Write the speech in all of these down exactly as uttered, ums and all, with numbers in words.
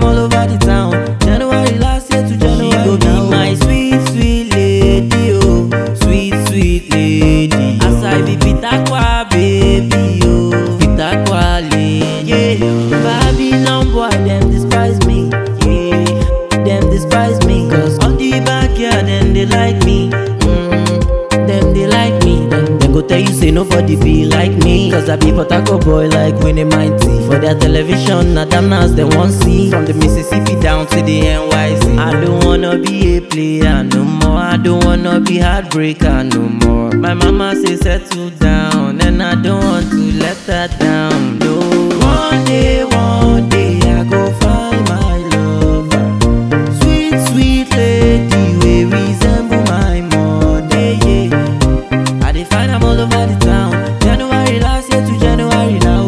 am all over the town. January last year to January now. She go be my sweet, sweet lady, oh, sweet, sweet lady. As I be Pitakwa, baby, oh, Pitakwa lady. Yeah, Babylon boy, them despise me. Yeah, them despise me. Cause all the backyard, them they like me. Mm, them they like me. Them, them go tell you say nobody be like me. Cause I be Potako boy like Winnie Mighty. For their television, now damn as they want see. From the Mississippi down to the N Y C. I don't wanna be a player no more. I don't wanna be heartbreaker no more. My mama say settle down, and I don't want to let her down. No, one day, one day I go find my lover. Sweet, sweet lady, we resemble my mother. Yeah, I dey find am all over the town. January last year to January now.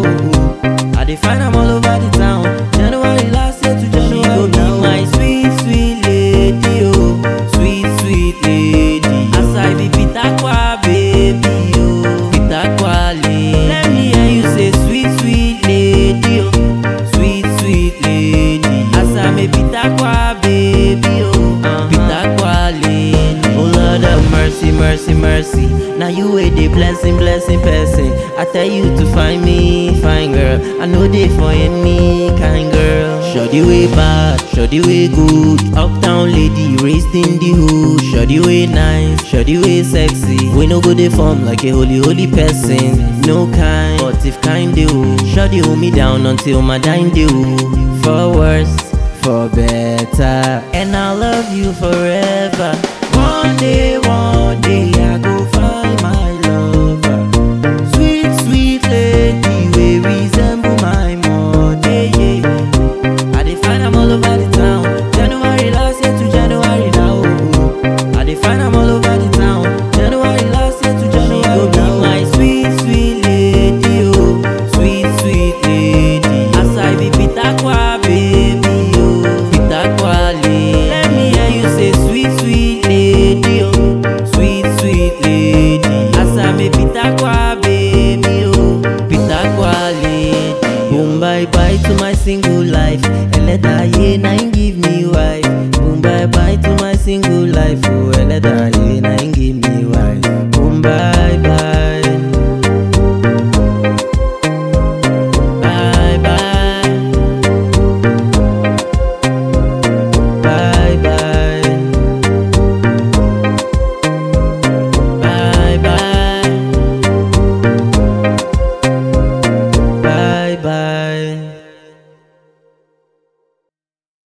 I dey find am all over the town. January last year to January now. She go be my sweet, sweet lady, oh, sweet, sweet lady. As I be Pitakwa, baby, oh, Pitakwa lady. Let me hear you say sweet, sweet lady, oh, sweet, sweet lady. As I be Pitakwa, baby, oh, uh-huh. Pitakwa lady. Oh Lord of mercy, mercy, mercy. Now you wait the blessing, blessing person. I tell you to find me, fine girl. I know they for any kind girl. Shorty way bad, shorty way good. Uptown lady raised in the hood. Shorty way nice, shorty way sexy. We no go dey form like a holy, holy person. No kind, but if kind do. Shorty hold me down until my dying do. For worse, for better, and I'll love you forever. One day, one day I go find my lover. Sweet, sweet lady, we resemble my mother. Yeah, I dey find am all over the town. January last year to January now. I dey find am all over the town. January last year to January now. She go be my sweet, sweet lady, oh, sweet, sweet lady. As I be Pitakwa, baby, oh, Pitakwa lady. Let me hear you say sweet, sweet lady, oh, sweet, sweet lady. As I be Pitakwa, baby, oh, Pitakwa lady. Boom bye bye to my single life. Eleda ye na him give me wife. Boom bye bye to my single life. Oh, Eleda ye na him give me